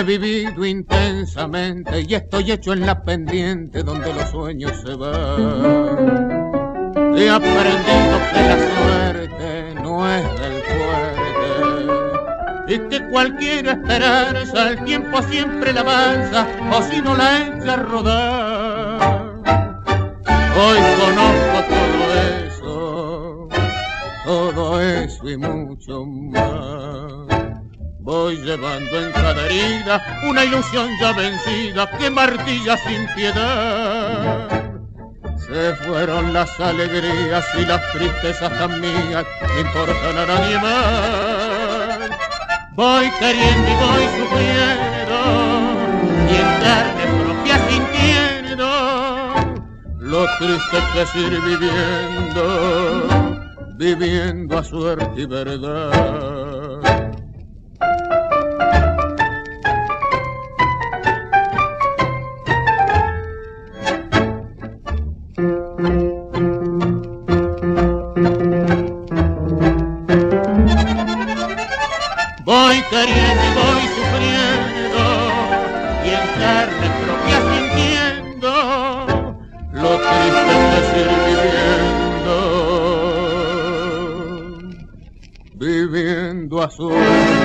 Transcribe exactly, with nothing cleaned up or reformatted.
he vivido intensamente y estoy hecho en la pendiente donde los sueños se van. He aprendido que la suerte no es del fuerte y que cualquiera esperanza el tiempo siempre la avanza o si no la echa a rodar. Hoy conozco todo eso, todo eso y mucho más. Voy llevando en cada herida una ilusión ya vencida que martilla sin piedad. Se fueron las alegrías y las tristezas tan mías, no importan a nadie más. Voy queriendo y voy sufriendo, y en carne propia sintiendo lo triste que es ir viviendo, viviendo a suerte y verdad. Voy queriendo y voy sufriendo y en carne propia sintiendo lo triste que es ir viviendo, viviendo a su